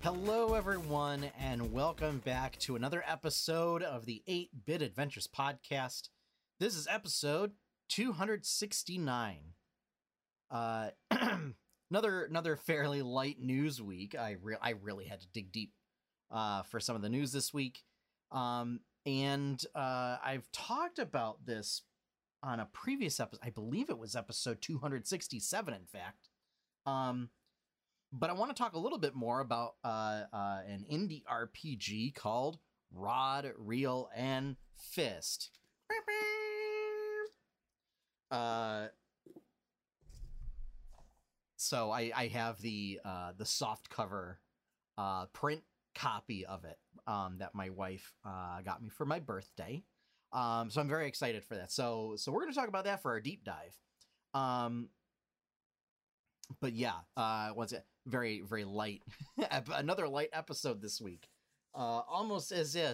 Hello, everyone, and welcome back to another episode of the 8-Bit Adventures Podcast. This is episode 269. Another fairly light news week. I really had to dig deep for some of the news this week. And I've talked about this on a previous episode. I believe it was episode 267, in fact. But I want to talk a little bit more about an indie RPG called Rod, Reel, and Fist. So I have the soft cover print copy of it that my wife got me for my birthday. So I'm very excited for that. So we're going to talk about that for our deep dive. But yeah, once again, very, very light, another light episode this week. Almost as if,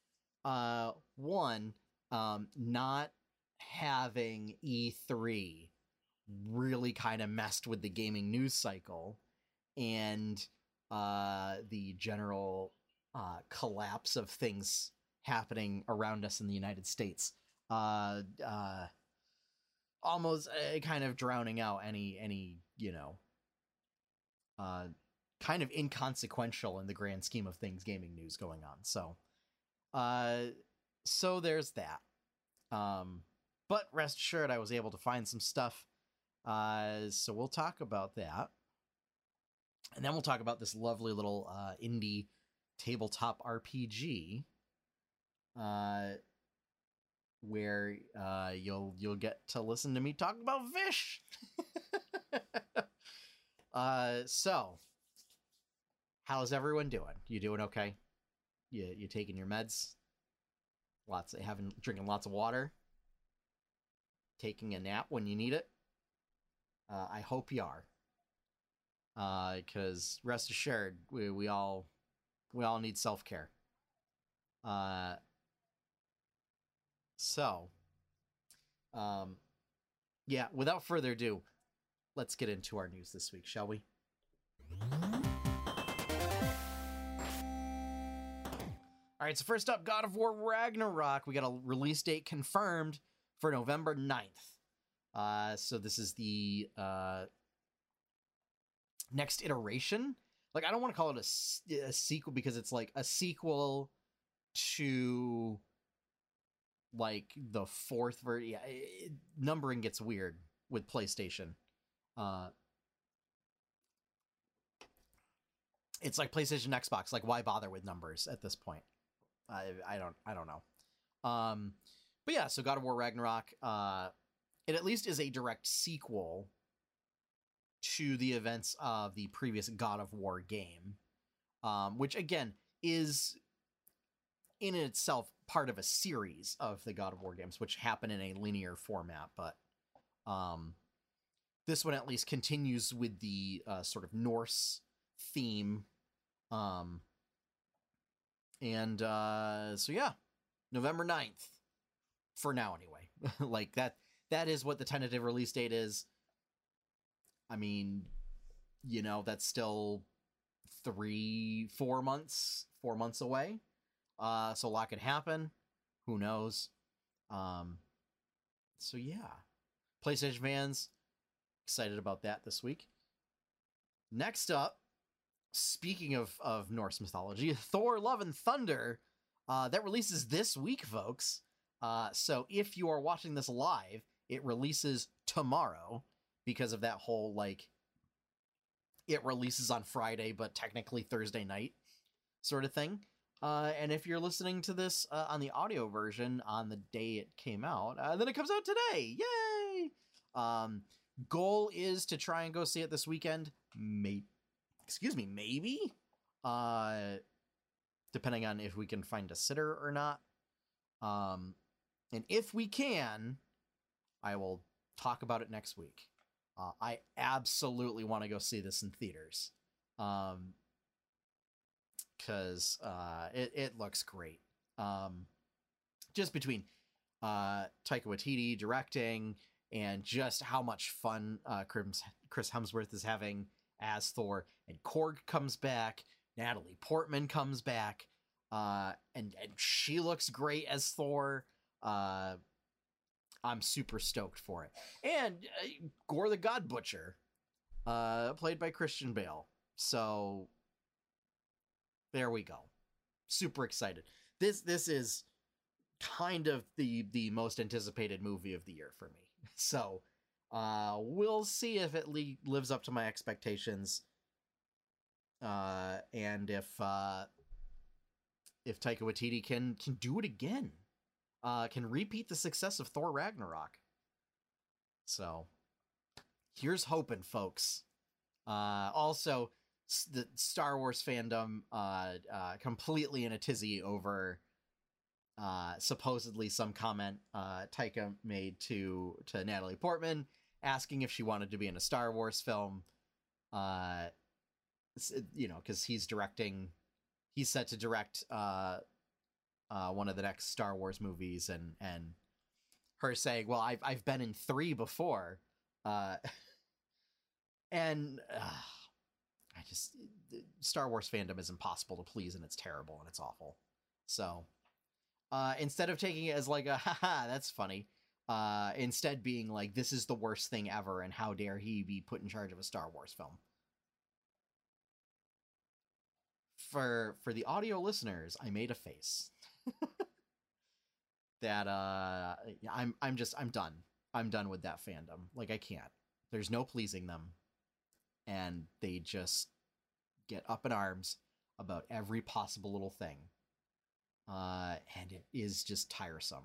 not having E3 really kind of messed with the gaming news cycle and the general collapse of things happening around us in the United States. Almost kind of drowning out any kind of inconsequential in the grand scheme of things gaming news going on. So there's that. But rest assured, I was able to find some stuff. So we'll talk about that. And then we'll talk about this lovely little indie tabletop RPG where you'll get to listen to me talk about fish. So how's everyone doing? You doing okay? You taking your meds? Drinking lots of water? Taking a nap when you need it? I hope you are. Because rest assured, we all need self-care. Yeah, without further ado, let's get into our news this week, shall we? All right, so first up, God of War Ragnarok. We got a release date confirmed for November 9th. So this is the next iteration. Like, I don't want to call it a sequel because it's like a sequel to like the fourth version. Yeah, numbering gets weird with PlayStation. It's like PlayStation, Xbox. Like, why bother with numbers at this point? I don't know. But yeah, so God of War Ragnarok, it at least is a direct sequel to the events of the previous God of War game, which again is in itself part of a series of the God of War games, which happen in a linear format. But this one at least continues with the sort of Norse theme. So yeah, November 9th for now anyway. Like that is what the tentative release date is. I mean, that's still 4 months away. So a lot could happen. Who knows? So yeah, PlayStation fans excited about that this week. Next up, speaking of Norse mythology, Thor: Love and Thunder, that releases this week, folks. So if you are watching this live, it releases tomorrow because of that whole, like, it releases on Friday, but technically Thursday night sort of thing. And if you're listening to this on the audio version on the day it came out, then it comes out today. Yay! Goal is to try and go see it this weekend. Maybe. Depending on if we can find a sitter or not. And if we can, I will talk about it next week. I absolutely want to go see this in theaters. Because it looks great. Just between Taika Waititi directing and just how much fun Chris Hemsworth is having as Thor, and Korg comes back, Natalie Portman comes back, and she looks great as Thor. I'm super stoked for it. And Gore the God Butcher, played by Christian Bale. So there we go. Super excited. This is kind of the most anticipated movie of the year for me. So we'll see if it lives up to my expectations. And if Taika Waititi can do it again, can repeat the success of Thor Ragnarok. So here's hoping, folks. Also, the Star Wars fandom completely in a tizzy over supposedly some comment Taika made to Natalie Portman asking if she wanted to be in a Star Wars film. Because he's set to direct one of the next Star Wars movies, and her saying, well, I've been in 3 before, and I just, Star Wars fandom is impossible to please, and it's terrible and it's awful. So instead of taking it as like a haha, that's funny, instead being like, this is the worst thing ever, and how dare he be put in charge of a Star Wars film. For the audio listeners, I made a face. That I'm done. I'm done with that fandom. Like, I can't. There's no pleasing them. And they just get up in arms about every possible little thing. And it is just tiresome.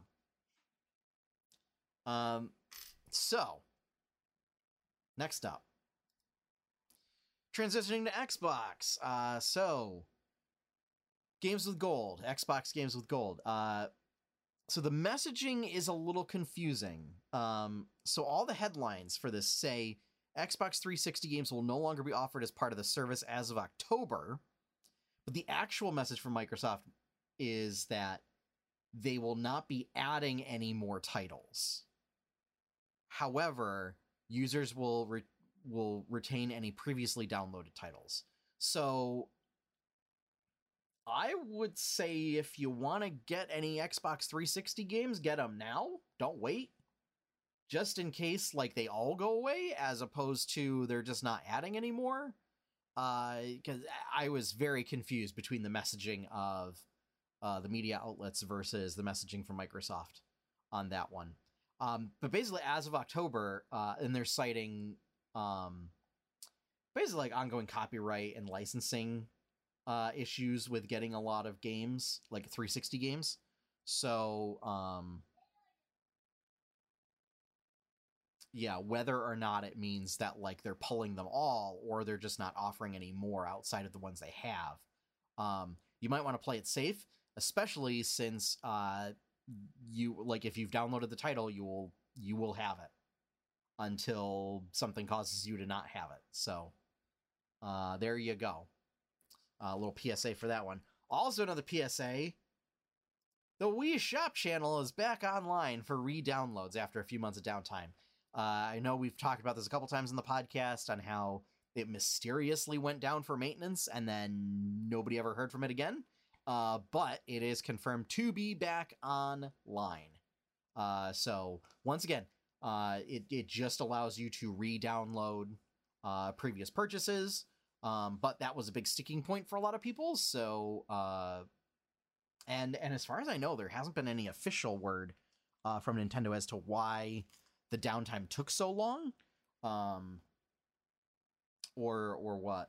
So next up, transitioning to Xbox. So Games with Gold, Xbox Games with Gold. So the messaging is a little confusing. So all the headlines for this say Xbox 360 games will no longer be offered as part of the service as of October. But the actual message from Microsoft is that they will not be adding any more titles. However, users will retain any previously downloaded titles. So I would say if you want to get any Xbox 360 games, get them now. Don't wait. Just in case, like, they all go away, as opposed to they're just not adding anymore. Because I was very confused between the messaging of the media outlets versus the messaging from Microsoft on that one. But basically, as of October, and they're citing basically like ongoing copyright and licensing issues with getting a lot of games, like 360 games. So, yeah, whether or not it means that, like, they're pulling them all or they're just not offering any more outside of the ones they have. You might want to play it safe, especially since if you've downloaded the title, you will have it until something causes you to not have it. So there you go. A little PSA for that one. Also, another PSA. The Wii Shop channel is back online for re-downloads after a few months of downtime. I know we've talked about this a couple times in the podcast on how it mysteriously went down for maintenance and then nobody ever heard from it again. But it is confirmed to be back online. So once again, it just allows you to re-download previous purchases. But that was a big sticking point for a lot of people. So, and as far as I know, there hasn't been any official word from Nintendo as to why the downtime took so long, or what.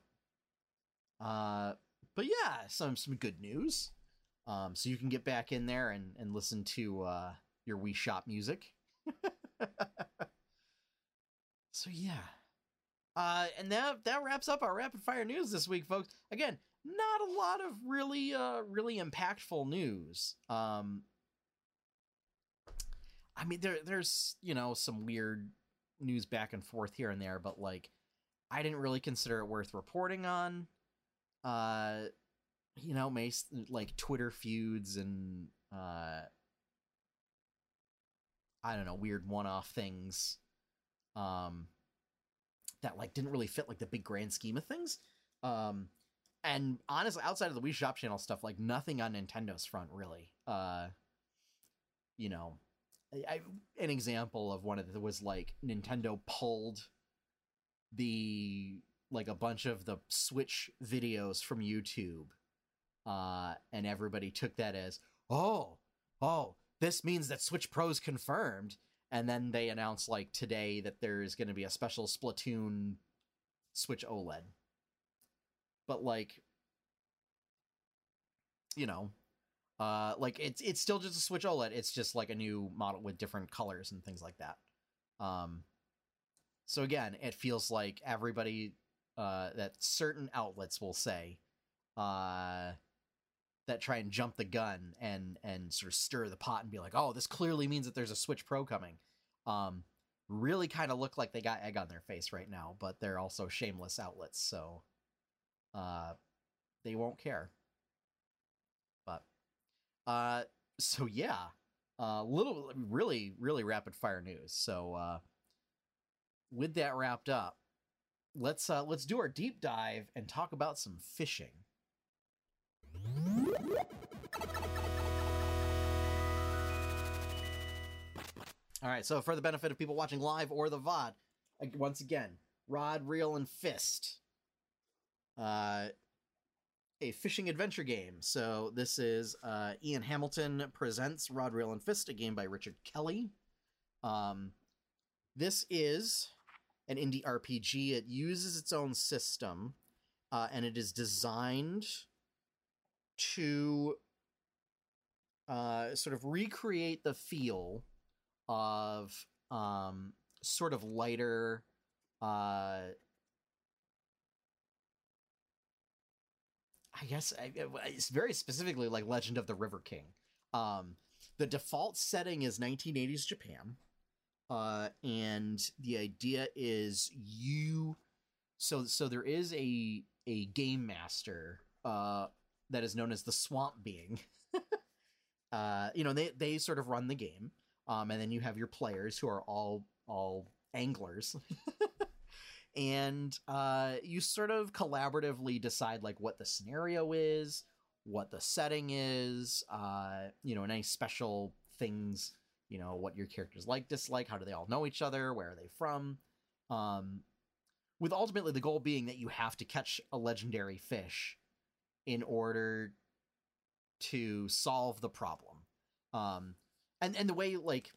But yeah, some good news. So you can get back in there and listen to your Wii Shop music. So yeah. And that wraps up our rapid fire news this week, folks. Again, not a lot of really impactful news. I mean, there's some weird news back and forth here and there, but like, I didn't really consider it worth reporting on. Like Twitter feuds and I don't know, weird one-off things. That like didn't really fit like the big grand scheme of things. And honestly, outside of the Wii Shop Channel stuff, like nothing on Nintendo's front really. You know, an example of one of it was like Nintendo pulled like a bunch of the Switch videos from YouTube, and everybody took that as, oh, this means that Switch Pro's confirmed. And then they announced like today that there's going to be a special Splatoon Switch OLED. But like, you know, like it's still just a Switch OLED. It's just like a new model with different colors and things like that. So again, it feels like everybody, that certain outlets will say, that try and jump the gun and sort of stir the pot and be like, oh, this clearly means that there's a Switch Pro coming. Really kind of look like they got egg on their face right now, but they're also shameless outlets, so they won't care. But so yeah, little really rapid fire news. So with that wrapped up, let's do our deep dive and talk about some fishing. All right, so for the benefit of people watching live or the VOD, once again, Rod, Reel, and Fist. A fishing adventure game. So this is Ian Hamilton presents Rod, Reel, and Fist, a game by Richard Kelly. This is an indie RPG. It uses its own system, and it is designed to sort of recreate the feel of sort of lighter, I guess it's very specifically like Legend of the River King. The default setting is 1980s Japan, and the idea is so there is a game master that is known as the Swamp Being. They sort of run the game, and then you have your players who are all anglers. And you sort of collaboratively decide like what the scenario is, what the setting is, any special things, what your characters like, dislike, how do they all know each other, where are they from, with ultimately the goal being that you have to catch a legendary fish in order to solve the problem. And the way like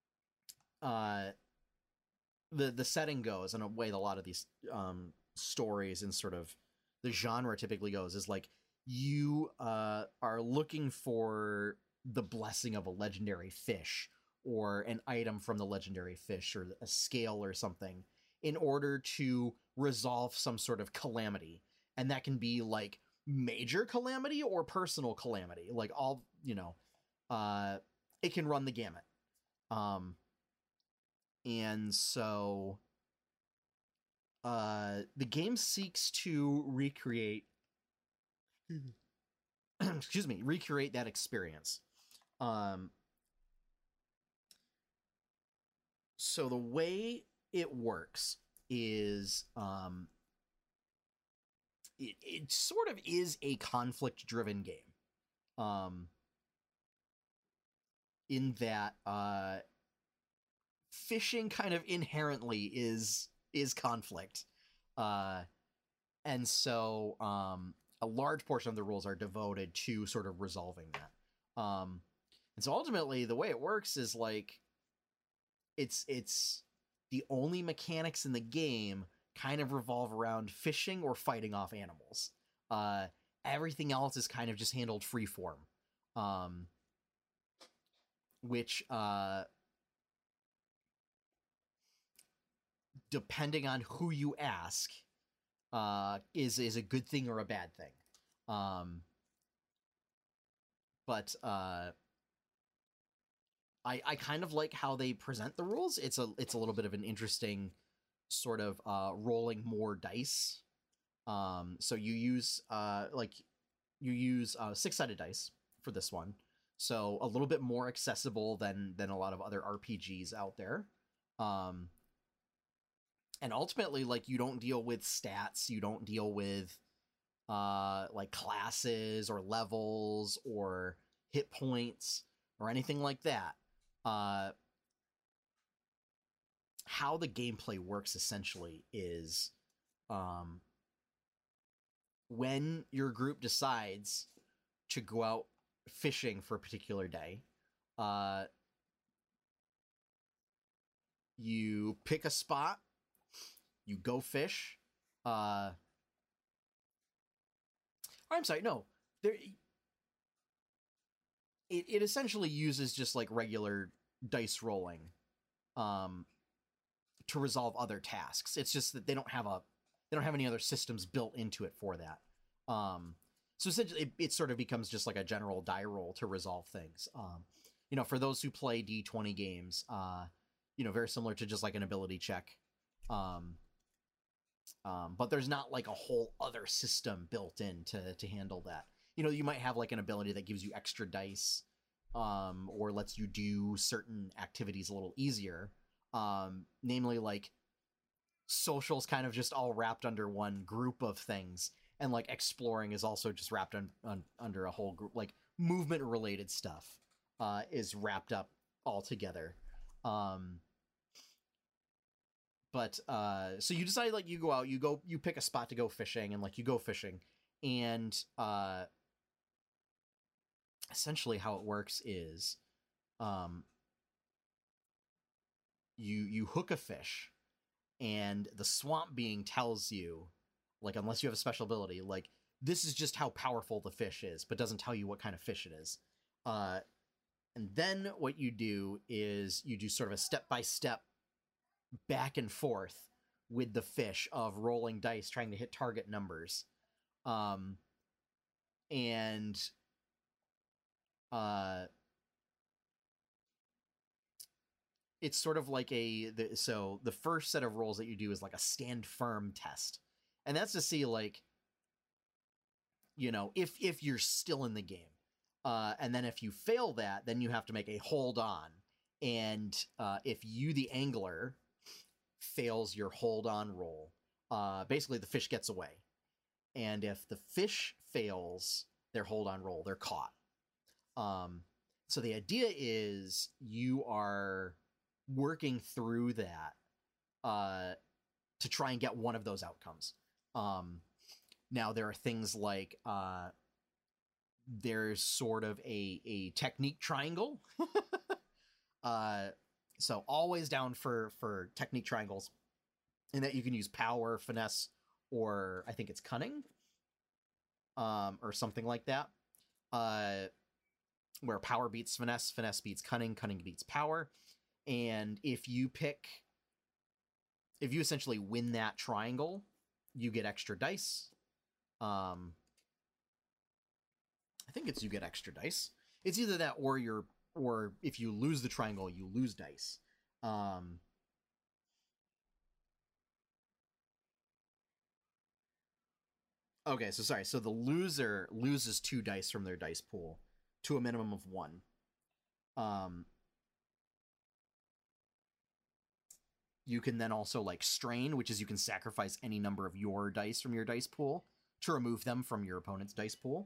the setting goes, and a way a lot of these stories and sort of the genre typically goes, is like you are looking for the blessing of a legendary fish or an item from the legendary fish or a scale or something in order to resolve some sort of calamity. And that can be like major calamity or personal calamity, like all, it can run the gamut. And so the game seeks to recreate recreate that experience. So the way it works is it sort of is a conflict-driven game. In that fishing kind of inherently is conflict. And so a large portion of the rules are devoted to sort of resolving that. And so ultimately the way it works is like it's the only mechanics in the game kind of revolve around fishing or fighting off animals. Everything else is kind of just handled freeform. Which depending on who you ask, is a good thing or a bad thing. But I kind of like how they present the rules. It's a little bit of an interesting sort of rolling more dice. So you use 6-sided dice for this one. So a little bit more accessible than a lot of other RPGs out there. And ultimately, like, you don't deal with stats, you don't deal with like classes or levels or hit points or anything like that. How the gameplay works essentially is when your group decides to go out fishing for a particular day, you pick a spot, you go fish. I'm sorry, no. It essentially uses just like regular dice rolling to resolve other tasks. It's just that they don't have any other systems built into it for that. So essentially, it sort of becomes just like a general die roll to resolve things. For those who play D20 games, very similar to just like an ability check. But there's not like a whole other system built in to handle that. You might have like an ability that gives you extra dice, or lets you do certain activities a little easier. Namely, like social's kind of just all wrapped under one group of things, and like exploring is also just wrapped under a whole group. Like movement related stuff is wrapped up all together. But so you decide, like, you go out, you pick a spot to go fishing, and like you go fishing, and essentially how it works is you hook a fish, and the swamp being tells you, like, unless you have a special ability, like, this is just how powerful the fish is, but doesn't tell you what kind of fish it is. And then what you do is you do sort of a step-by-step back and forth with the fish of rolling dice, trying to hit target numbers. It's sort of like so the first set of rolls that you do is like a stand firm test. And that's to see, like, if you're still in the game. And then if you fail that, then you have to make a hold on. And if you, the angler, fails your hold on roll, basically the fish gets away. And if the fish fails their hold on roll, they're caught. So the idea is you are working through that to try and get one of those outcomes. Now there are things like there's sort of a technique triangle. So always down for technique triangles, in that you can use power, finesse, or I think it's cunning, or something like that. Where power beats finesse, finesse beats cunning, cunning beats power. And if you essentially win that triangle, you get extra dice. I think it's you get extra dice. It's either that or if you lose the triangle, you lose dice. Okay, so sorry. So the loser loses 2 dice from their dice pool to a minimum of 1. You can then also, like, strain, which is you can sacrifice any number of your dice from your dice pool to remove them from your opponent's dice pool.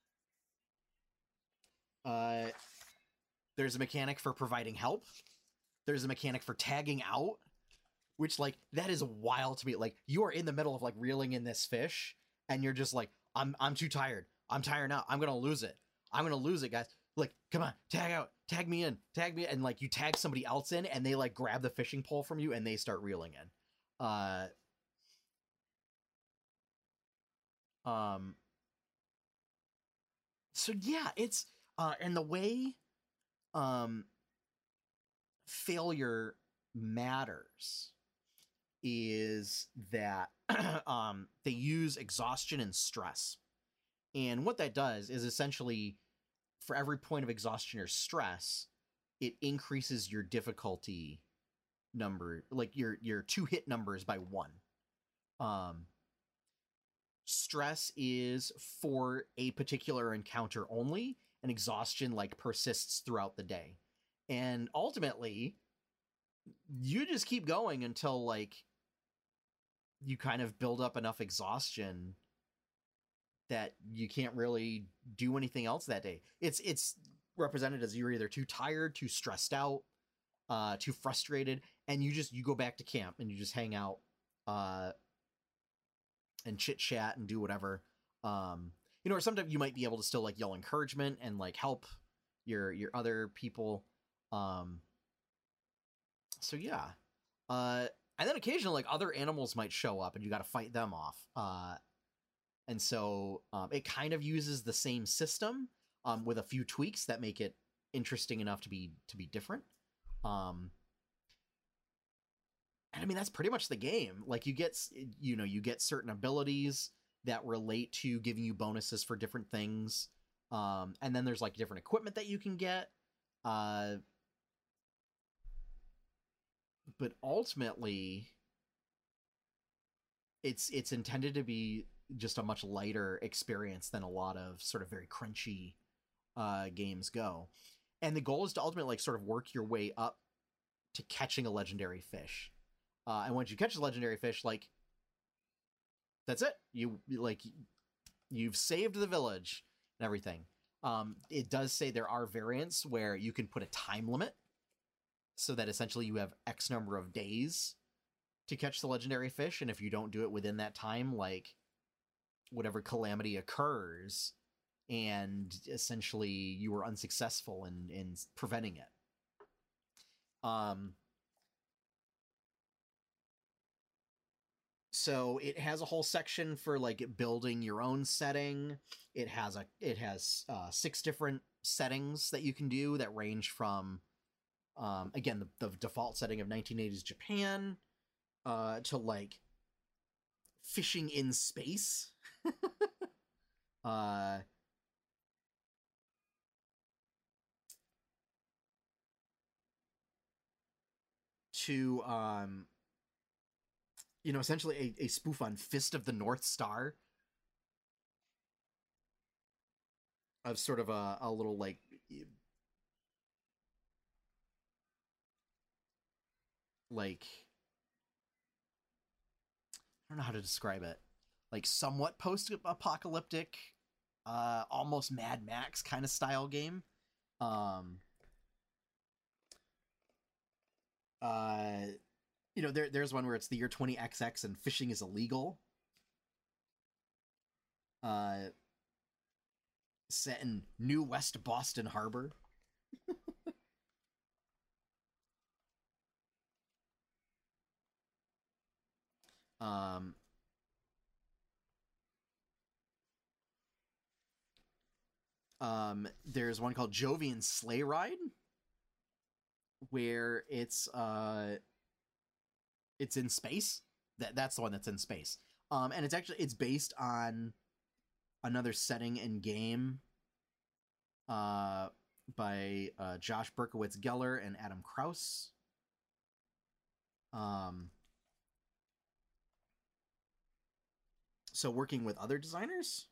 There's a mechanic for providing help. There's a mechanic for tagging out, which, like, that is wild to me. Like, you are in the middle of, like, reeling in this fish, and you're just like, I'm too tired. I'm tired now. I'm gonna lose it. I'm gonna lose it, guys. Like, come on, tag out, tag me in, and like you tag somebody else in, and they like grab the fishing pole from you, and they start reeling in. So yeah, it's and the way failure matters is that they use exhaustion and stress. And what that does is essentially, for every point of exhaustion or stress, it increases your difficulty number, like your 2 hit numbers, by 1. Stress is for a particular encounter only, and exhaustion, like, persists throughout the day. And ultimately, you just keep going until, like, you kind of build up enough exhaustion that you can't really do anything else that day. It's represented as you're either too tired, too stressed out, too frustrated, and you go back to camp and you just hang out and chit chat and do whatever. Or sometimes you might be able to still like yell encouragement and like help your other people. So yeah. And then occasionally like other animals might show up and you got to fight them off. And so it kind of uses the same system with a few tweaks that make it interesting enough to be different. And I mean that's pretty much the game. Like you get certain abilities that relate to giving you bonuses for different things. And then there's like different equipment that you can get. But ultimately it's intended to be just a much lighter experience than a lot of sort of very crunchy games go. And the goal is to ultimately like sort of work your way up to catching a legendary fish. And once you catch a legendary fish, like that's it. You've saved the village and everything. It does say there are variants where you can put a time limit so that essentially you have X number of days to catch the legendary fish. And if you don't do it within that time, like whatever calamity occurs and essentially you were unsuccessful in preventing it. So it has a whole section for like building your own setting. It has 6 different settings that you can do that range from again the default setting of 1980s Japan to like fishing in space. To essentially a spoof on Fist of the North Star, of sort of a little like I don't know how to describe it, like somewhat post-apocalyptic, almost Mad Max kind of style game. There's one where it's the year 20XX and fishing is illegal. Set in New West Boston Harbor. There's one called Jovian Sleigh Ride, where it's in space. That's the one that's in space. And it's based on another setting in game by Josh Berkowitz Geller and Adam Kraus. So working with other designers.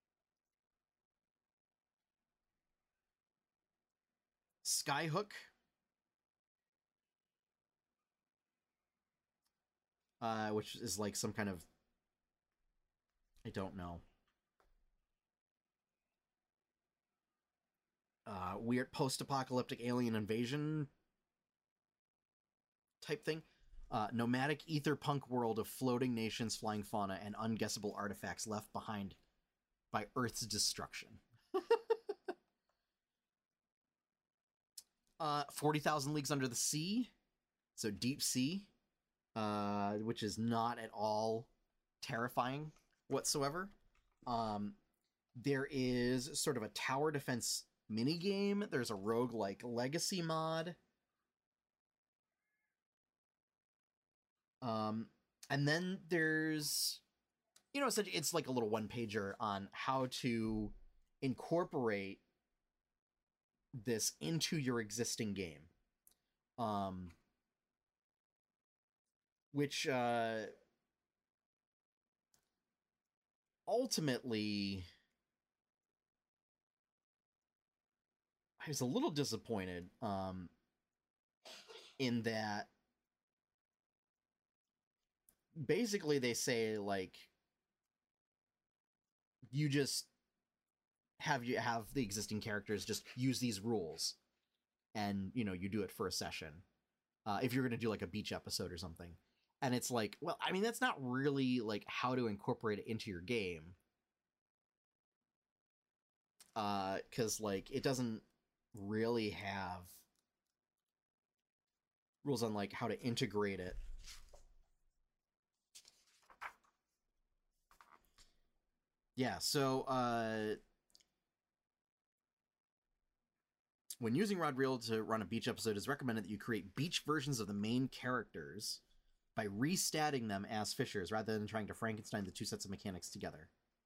Skyhook, which is like some kind of, I don't know, weird post-apocalyptic alien invasion type thing. Nomadic ether punk world of floating nations, flying fauna, and unguessable artifacts left behind by Earth's destruction. 40,000 Leagues Under the Sea, so deep sea, which is not at all terrifying whatsoever. There is sort of a tower defense mini game. There's a roguelike legacy mod. And then there's, it's like a little one-pager on how to incorporate this into your existing game. Which ultimately I was a little disappointed in that basically they say like you just have the existing characters just use these rules, and you do it for a session. If you're gonna do like a beach episode or something, and it's like, well, I mean, that's not really like how to incorporate it into your game, because like it doesn't really have rules on like how to integrate it. Yeah, so when using Rod Reel to run a beach episode, it's recommended that you create beach versions of the main characters by restatting them as fishers rather than trying to Frankenstein the two sets of mechanics together.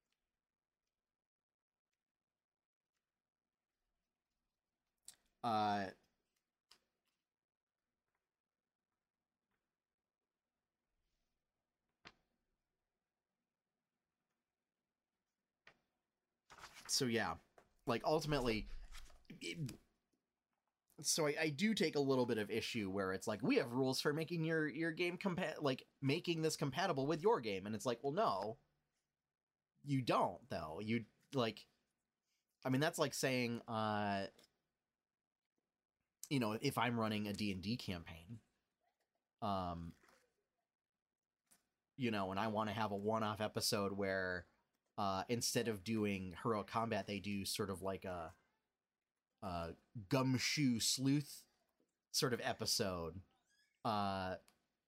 So yeah, like ultimately, so I do take a little bit of issue where it's like, we have rules for making your game making this compatible with your game, and it's like, well, no, you don't though. You like, I mean, that's like saying, if I'm running a D&D campaign, and I want to have a one-off episode where instead of doing heroic combat, they do sort of like a gumshoe sleuth sort of episode that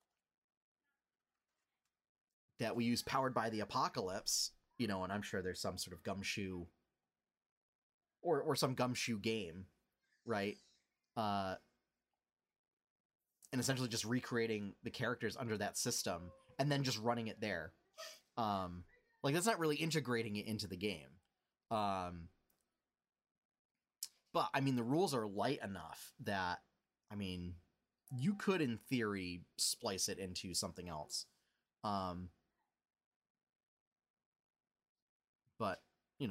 we use powered by the apocalypse, and I'm sure there's some sort of gumshoe or some gumshoe game, right? And essentially just recreating the characters under that system and then just running it there. Like, that's not really integrating it into the game. But I mean, the rules are light enough that, I mean, you could in theory splice it into something else. But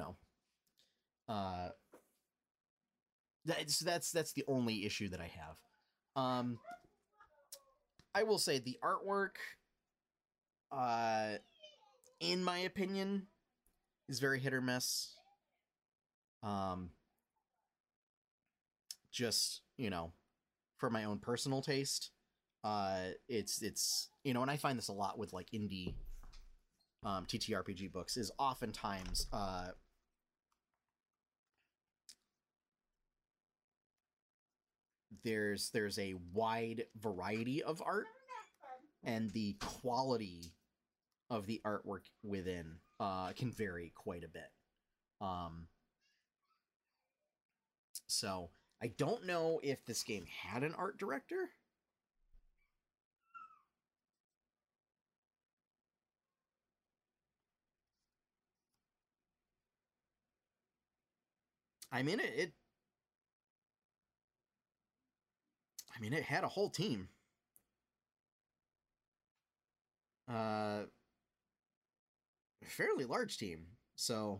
that's the only issue that I have. I will say the artwork, in my opinion, is very hit or miss. Just, for my own personal taste, it's and I find this a lot with like indie TTRPG books, is oftentimes there's a wide variety of art, and the quality of the artwork within can vary quite a bit. So I don't know if this game had an art director. I mean, it had a whole team. Fairly large team. So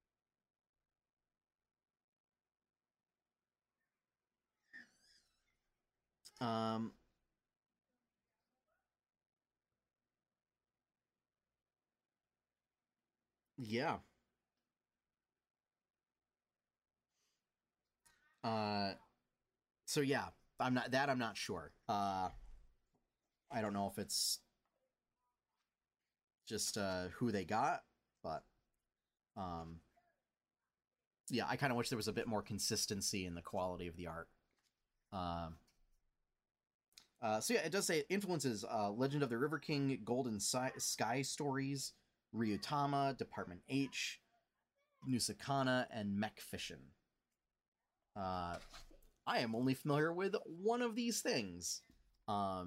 yeah. So yeah, I'm not sure. I don't know if it's just who they got, but yeah, I kind of wish there was a bit more consistency in the quality of the art. So yeah, it does say it influences Legend of the River King, Golden Sky Stories, Ryutama, Department H, Nusakana, and Mech Fission. I am only familiar with one of these things. But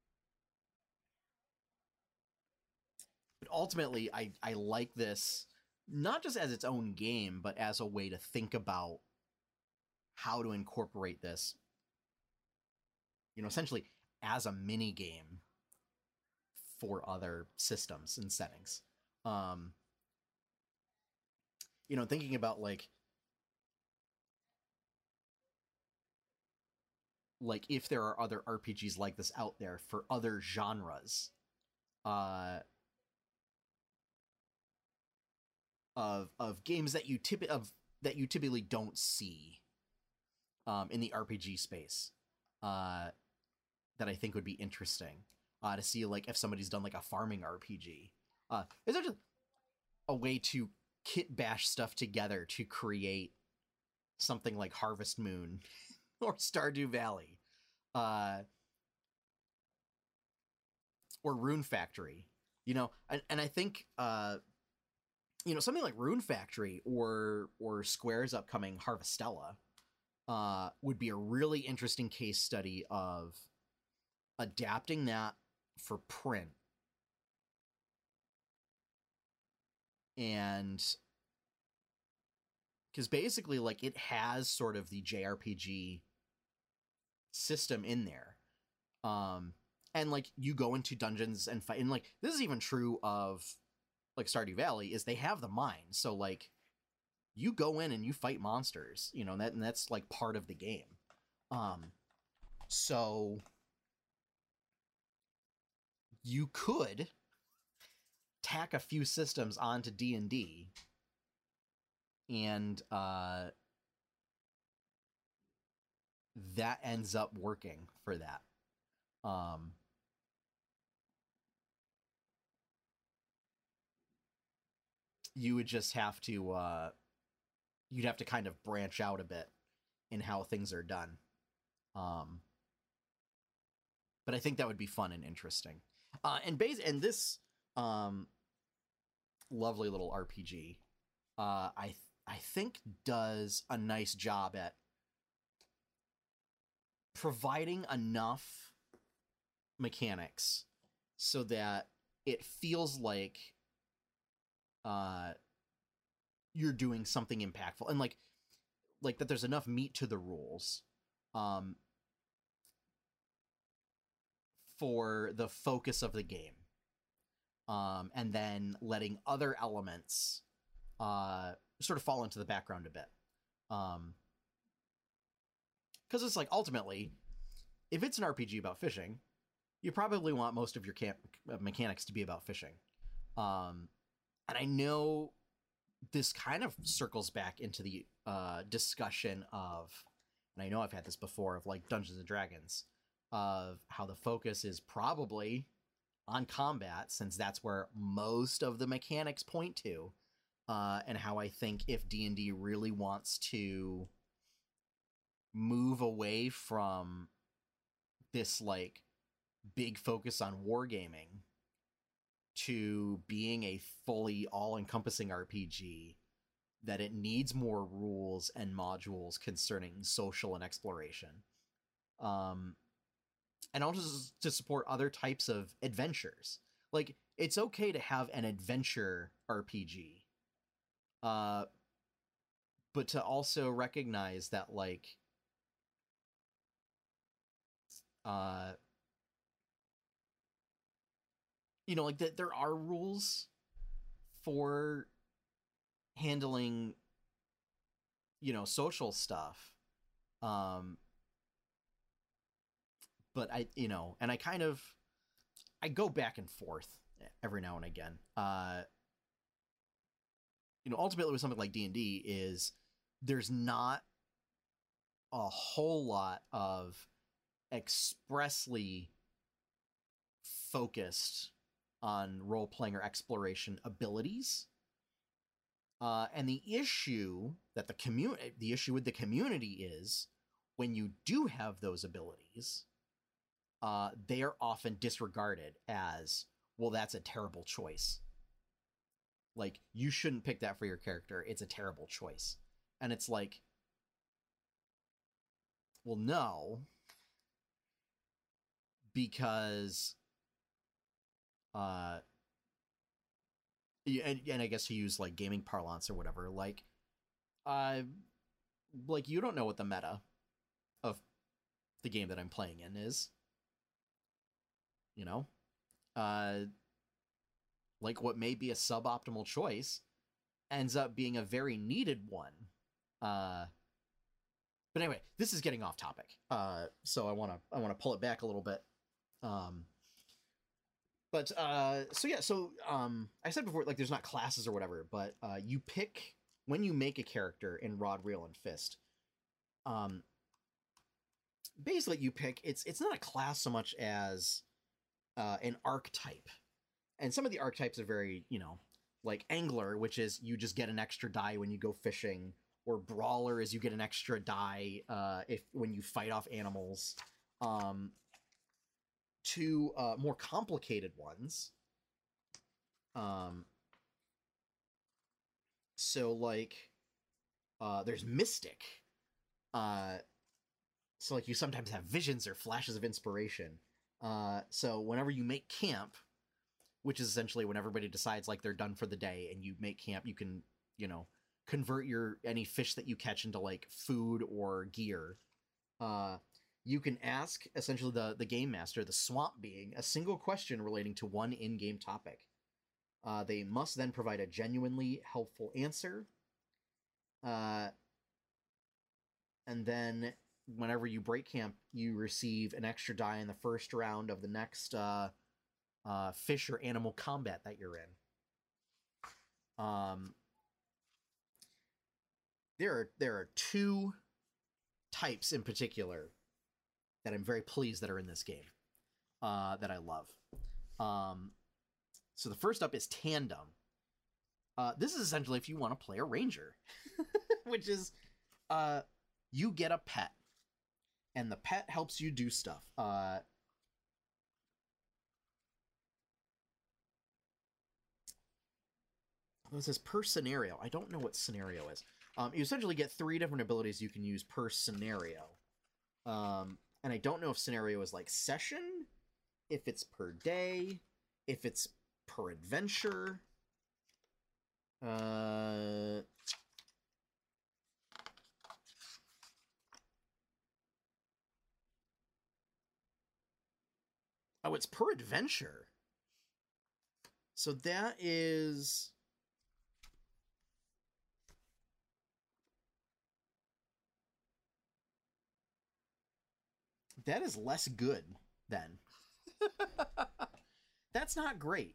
ultimately, I like this not just as its own game, but as a way to think about how to incorporate this, essentially as a mini game for other systems and settings. Thinking about like if there are other RPGs like this out there for other genres, of games that that you typically don't see in the RPG space that I think would be interesting to see, like if somebody's done like a farming RPG. Is there just a way to kit bash stuff together to create something like Harvest Moon or Stardew Valley or Rune Factory? You know, and I think you know, something like Rune Factory or Square's upcoming Harvestella would be a really interesting case study of adapting that for print. And because basically, like, it has sort of the JRPG system in there. And like you go into dungeons and fight, and like this is even true of like Stardew Valley, is they have the mine. So like you go in and you fight monsters, you know, and that's like part of the game. So you could tack a few systems onto D&D and that ends up working for that. You would just have to you'd have to kind of branch out a bit in how things are done. But I think that would be fun and interesting. And this lovely little RPG, I think does a nice job at providing enough mechanics so that it feels like you're doing something impactful, and like that there's enough meat to the rules for the focus of the game, and then letting other elements sort of fall into the background a bit, because it's like ultimately, if it's an RPG about fishing, you probably want most of your mechanics to be about fishing. And I know this kind of circles back into the discussion of, and I know I've had this before, of like Dungeons and Dragons, of how the focus is probably on combat, since that's where most of the mechanics point to, and how I think if D&D really wants to move away from this like big focus on wargaming to being a fully all-encompassing RPG, that it needs more rules and modules concerning social and exploration. And also to support other types of adventures. Like, it's okay to have an adventure RPG, but to also recognize that, like, you know, like that there are rules for handling, you know, social stuff. But I, you know, and I go back and forth every now and again. You know, ultimately with something like D&D is there's not a whole lot of expressly focused on role-playing or exploration abilities. And the issue with the community is when you do have those abilities, they are often disregarded as, well, that's a terrible choice. Like, you shouldn't pick that for your character. It's a terrible choice. And it's like, well, no, because and I guess to use like gaming parlance or whatever, like you don't know what the meta of the game that I'm playing in is, you know, like what may be a suboptimal choice ends up being a very needed one. But anyway, this is getting off topic. So I want to pull it back a little bit. But so yeah, so I said before, like, there's not classes or whatever, but you pick when you make a character in Rod, Reel, and Fist. Um, basically, you pick it's not a class so much as an archetype, and some of the archetypes are very, like Angler, which is you just get an extra die when you go fishing, or Brawler is you get an extra die if when you fight off animals. To more complicated ones. So like there's Mystic. So like you sometimes have visions or flashes of inspiration. So whenever you make camp, which is essentially when everybody decides like they're done for the day and you make camp, you can, convert any fish that you catch into like food or gear. You can ask essentially the game master, the swamp being, a single question relating to one in-game topic. They must then provide a genuinely helpful answer. And then whenever you break camp, you receive an extra die in the first round of the next fish or animal combat that you're in. There are two types in particular that I'm very pleased that are in this game that I love. So the first up is Tandem. This is essentially if you want to play a ranger, which is you get a pet, and the pet helps you do stuff. This is per scenario. I don't know what scenario is. You essentially get 3 different abilities you can use per scenario. And I don't know if scenario is like session, if it's per day, if it's per adventure. Oh, it's per adventure. So that is... that is less good, then. That's not great.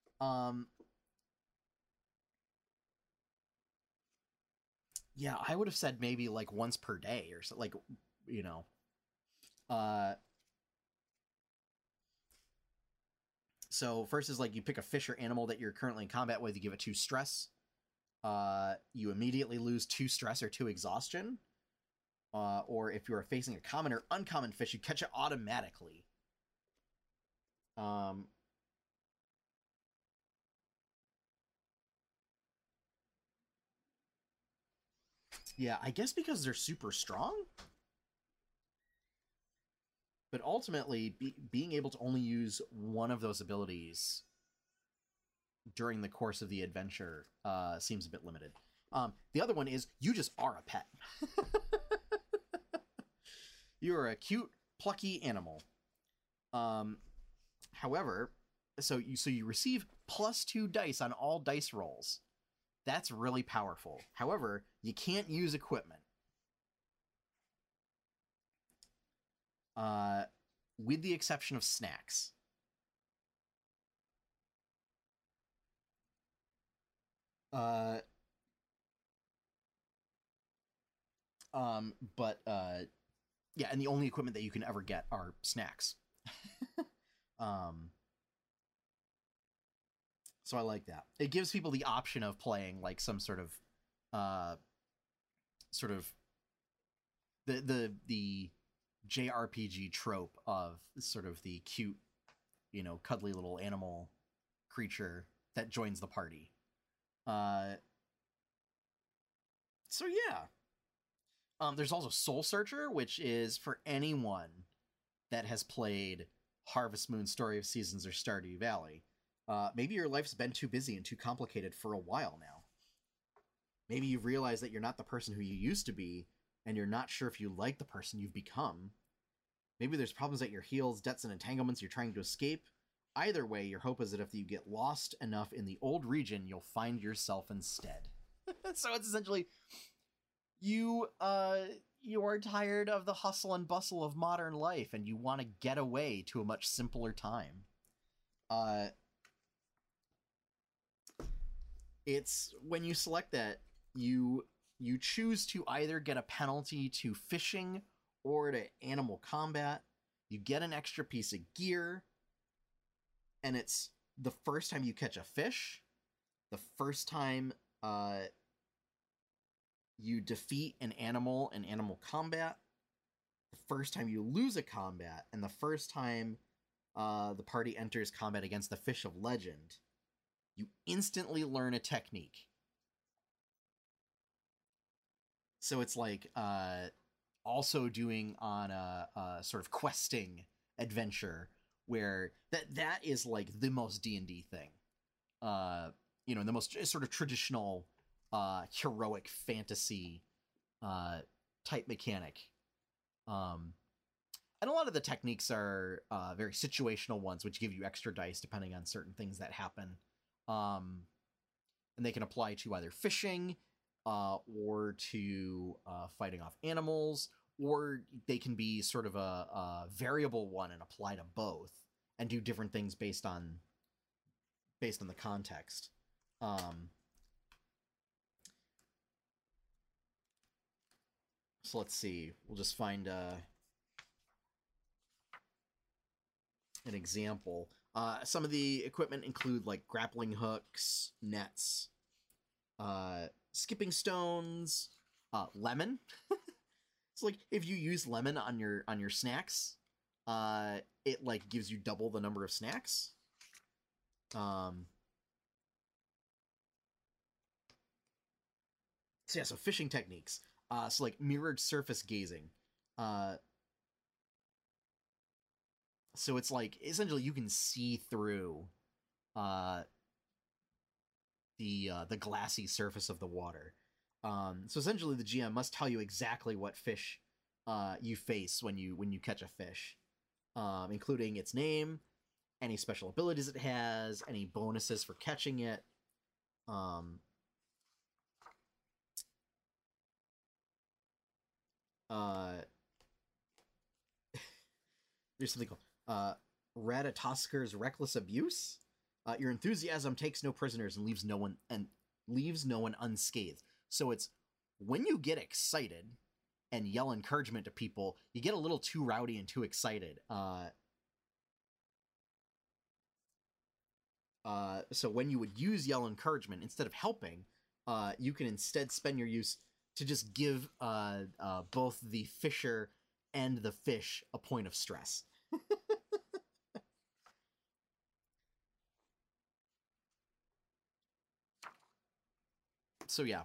Yeah, I would have said maybe like once per day or so, like, so first is like you pick a fish or animal that you're currently in combat with, you give it 2 stress. You immediately lose 2 stress or 2 exhaustion. Or if you are facing a common or uncommon fish, you catch it automatically. Yeah, I guess because they're super strong. But ultimately, being able to only use one of those abilities during the course of the adventure seems a bit limited. The other one is you just are a pet. You are a cute, plucky animal. However, so you receive +2 dice on all dice rolls. That's really powerful. However, you can't use equipment. With the exception of snacks. But yeah, and the only equipment that you can ever get are snacks. So I like that. It gives people the option of playing like some sort of the JRPG trope of sort of the cute, cuddly little animal creature that joins the party. So yeah. There's also Soul Searcher, which is for anyone that has played Harvest Moon, Story of Seasons, or Stardew Valley. Maybe your life's been too busy and too complicated for a while now. Maybe you've realized that you're not the person who you used to be, and you're not sure if you like the person you've become. Maybe there's problems at your heels, debts, and entanglements you're trying to escape. Either way, your hope is that if you get lost enough in the old region, you'll find yourself instead. So it's essentially... you are tired of the hustle and bustle of modern life, and you want to get away to a much simpler time. It's when you select that, you choose to either get a penalty to fishing or to animal combat. You get an extra piece of gear, and it's the first time you catch a fish, the first time you defeat an animal in animal combat, the first time you lose a combat, and the first time the party enters combat against the Fish of Legend. You instantly learn a technique. So it's like also doing on a sort of questing adventure where that is like the most D&D thing. You know, the most sort of traditional heroic fantasy type mechanic. And a lot of the techniques are very situational ones, which give you extra dice depending on certain things that happen. And they can apply to either fishing or to fighting off animals, or they can be sort of a variable one and apply to both and do different things based on the context. So let's see. We'll just find an example. Some of the equipment include like grappling hooks, nets, skipping stones, lemon. So like if you use lemon on your snacks, it like gives you double the number of snacks. So yeah, so fishing techniques. So like mirrored surface gazing. So it's like essentially you can see through the glassy surface of the water. So essentially the GM must tell you exactly what fish you face when you catch a fish, including its name, any special abilities it has, any bonuses for catching it. There's something called Ratatosker's Reckless Abuse. Your enthusiasm takes no prisoners and leaves no one unscathed. So it's when you get excited and yell encouragement to people, you get a little too rowdy and too excited. So when you would use yell encouragement instead of helping, you can instead spend your use to just give both the fisher and the fish a point of stress. So yeah.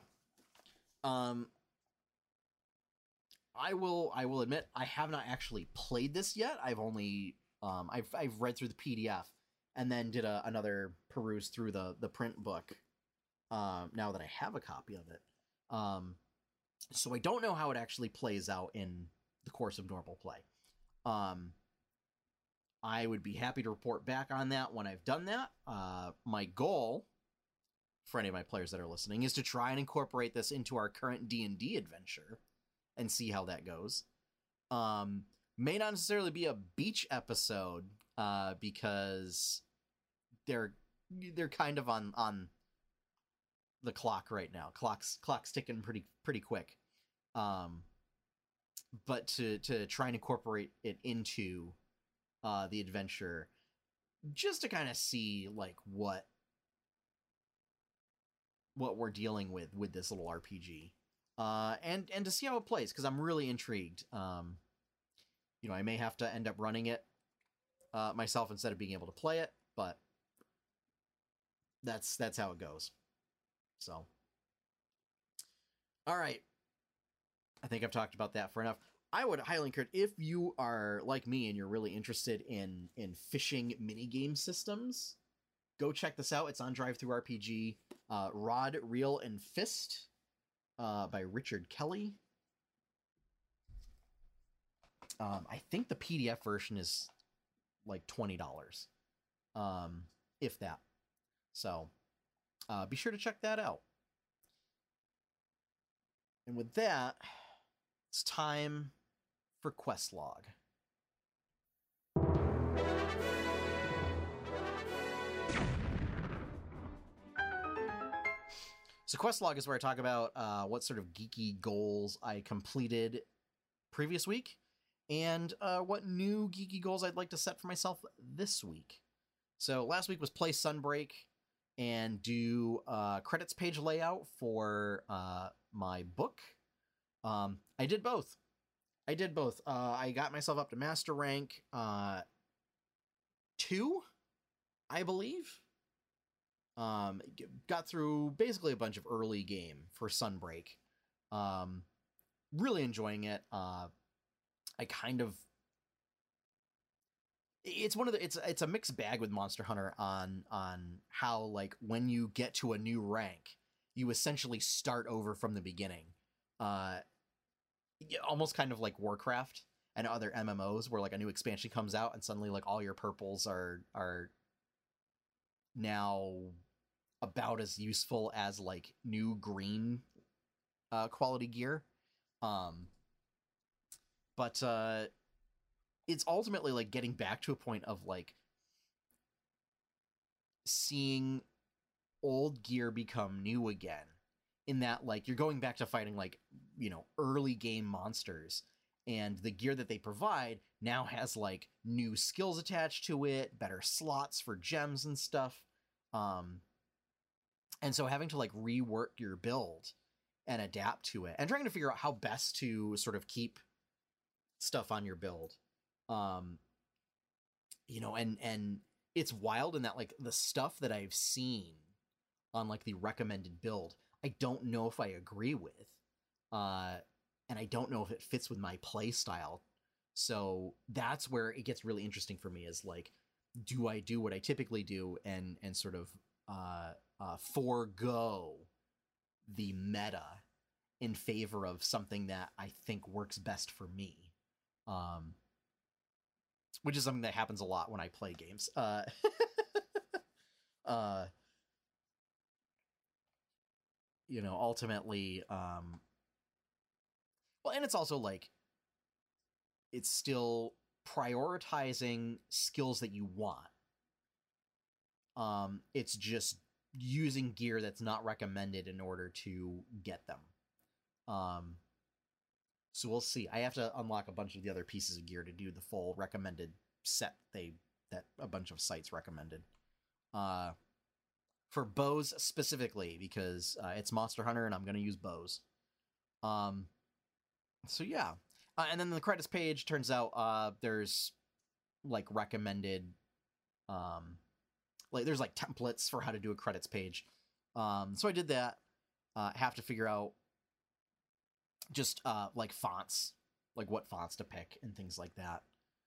I will admit I have not actually played this yet. I've only I've read through the PDF and then did another peruse through the print book. Now that I have a copy of it. So I don't know how it actually plays out in the course of normal play. I would be happy to report back on that when I've done that. My goal, for any of my players that are listening, is to try and incorporate this into our current D&D adventure and see how that goes. May not necessarily be a beach episode because they're kind of on the clock right now. Clock's ticking pretty quick. But to try and incorporate it into the adventure, just to kind of see like what we're dealing with this little RPG, and to see how it plays, because I'm really intrigued. You know, I may have to end up running it myself instead of being able to play it, but that's how it goes. So, all right. I think I've talked about that for enough. I would highly encourage, if you are like me and you're really interested in fishing minigame systems, go check this out. It's on DriveThruRPG. Rod, Reel, and Fist by Richard Kelly. I think the PDF version is like $20, if that. So be sure to check that out. And with that, it's time for Quest Log. So quest log is where I talk about what sort of geeky goals I completed previous week, and what new geeky goals I'd like to set for myself this week. So last week was play Sunbreak and do credits page layout for my book. I did both. I got myself up to master rank 2, I believe. Got through basically a bunch of early game for Sunbreak. Really enjoying it. I kind of, it's one of the, it's a mixed bag with Monster Hunter on how, like, when you get to a new rank, you essentially start over from the beginning. Almost kind of like Warcraft and other MMOs, where like a new expansion comes out and suddenly like all your purples are now about as useful as like new green quality gear. But it's ultimately like getting back to a point of like seeing old gear become new again, in that like you're going back to fighting like, you know, early game monsters, and the gear that they provide now has like new skills attached to it, better slots for gems and stuff. And so having to like rework your build and adapt to it, and trying to figure out how best to sort of keep stuff on your build. You know, and it's wild in that like the stuff that I've seen on like the recommended build, I don't know if I agree with. And I don't know if it fits with my play style. So that's where it gets really interesting for me, is like, do I do what I typically do and sort of forego the meta in favor of something that I think works best for me, which is something that happens a lot when I play games. You know, ultimately, well, and it's also like, it's still prioritizing skills that you want. It's just using gear that's not recommended in order to get them. So we'll see. I have to unlock a bunch of the other pieces of gear to do the full recommended set that a bunch of sites recommended. For bows specifically, because it's Monster Hunter and I'm going to use bows. So yeah. And then the credits page, turns out there's like recommended, like there's like templates for how to do a credits page. So I did that. Have to figure out just like fonts, like what fonts to pick and things like that.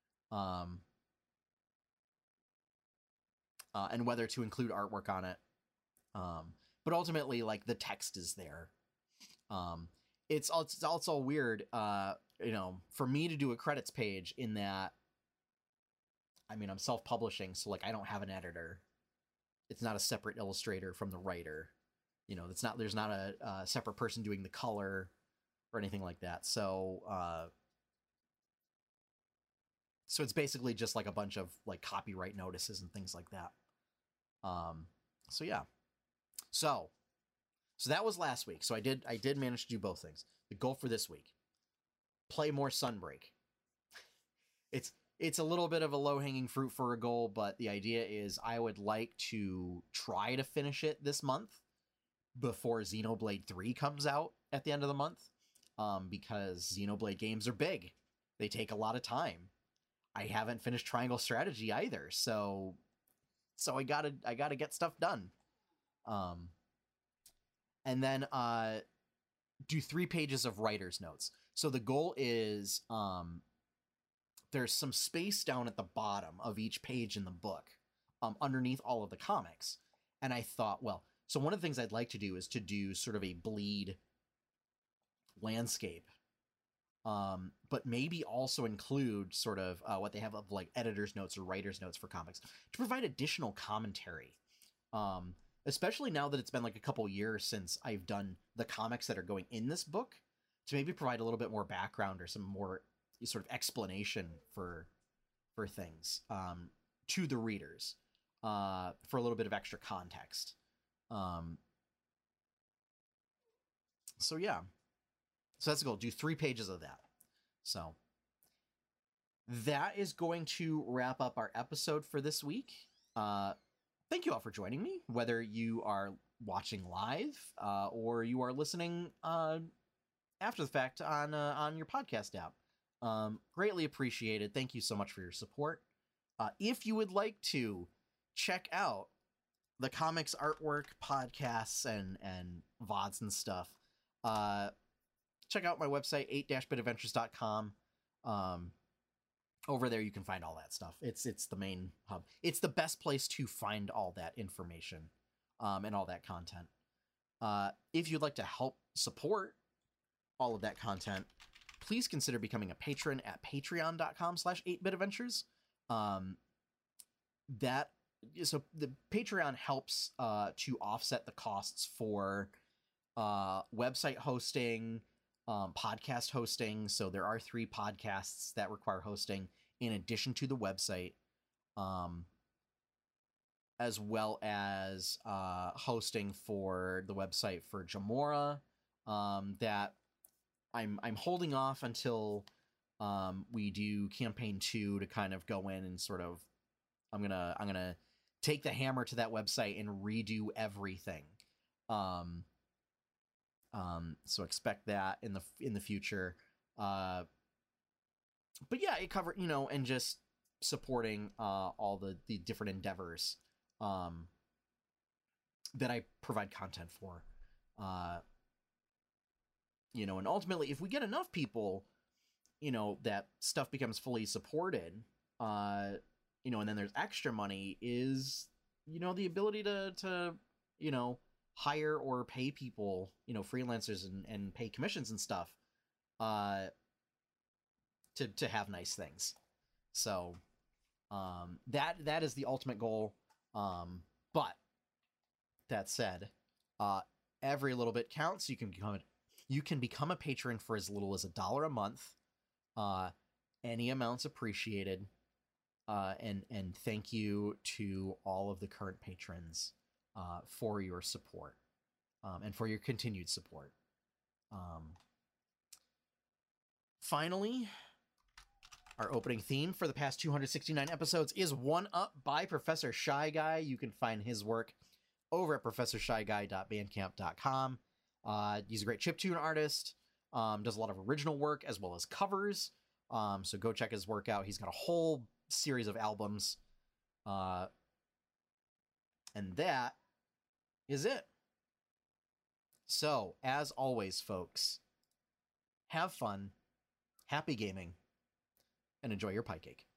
And whether to include artwork on it. But ultimately, like, the text is there. It's also weird, you know, for me to do a credits page, in that, I mean, I'm self-publishing, so like I don't have an editor. It's not a separate illustrator from the writer. You know, there's not a separate person doing the color or anything like that. So it's basically just like a bunch of like copyright notices and things like that. So yeah. So that was last week. So I did manage to do both things. The goal for this week: play more Sunbreak. It's a little bit of a low-hanging fruit for a goal, but the idea is I would like to try to finish it this month before Xenoblade 3 comes out at the end of the month, because Xenoblade games are big. They take a lot of time. I haven't finished Triangle Strategy either, so I gotta get stuff done. And then do 3 pages of writer's notes. So the goal is, there's some space down at the bottom of each page in the book, underneath all of the comics. And I thought, well, so one of the things I'd like to do is to do sort of a bleed landscape, but maybe also include sort of what they have of like editor's notes or writer's notes for comics, to provide additional commentary. Especially now that it's been like a couple years since I've done the comics that are going in this book, to maybe provide a little bit more background or some more sort of explanation for things, to the readers, for a little bit of extra context. So yeah, so that's the goal. Do 3 pages of that. So that is going to wrap up our episode for this week. Thank you all for joining me, whether you are watching live or you are listening after the fact on your podcast app. Greatly appreciated. Thank you so much for your support. If you would like to check out the comics, artwork, podcasts, and VODs and stuff, check out my website, 8-bitadventures.com. Over there you can find all that stuff. It's the main hub. It's the best place to find all that information and all that content. If you'd like to help support all of that content, please consider becoming a patron at patreon.com/8bitadventures. So the Patreon helps to offset the costs for website hosting, podcast hosting. So there are 3 podcasts that require hosting in addition to the website, as well as hosting for the website for Jamora, that I'm holding off until we do campaign 2 to kind of go in and sort of I'm gonna take the hammer to that website and redo everything. So expect that in the future. But yeah, it covered, and just supporting all the different endeavors that I provide content for. And ultimately, if we get enough people, that stuff becomes fully supported, and then there's extra money, is, the ability to hire or pay people, freelancers and pay commissions and stuff, to have nice things. So, that is the ultimate goal. But that said, every little bit counts. You can become a patron for as little as $1 a month. Any amounts appreciated. And thank you to all of the current patrons for your support, and for your continued support. Finally, our opening theme for the past 269 episodes is One Up by Professor Shy Guy. You can find his work over at professorshyguy.bandcamp.com. He's a great chiptune artist, does a lot of original work as well as covers. So go check his work out. He's got a whole series of albums. And that is it. So, as always, folks, have fun, happy gaming, and enjoy your pie cake.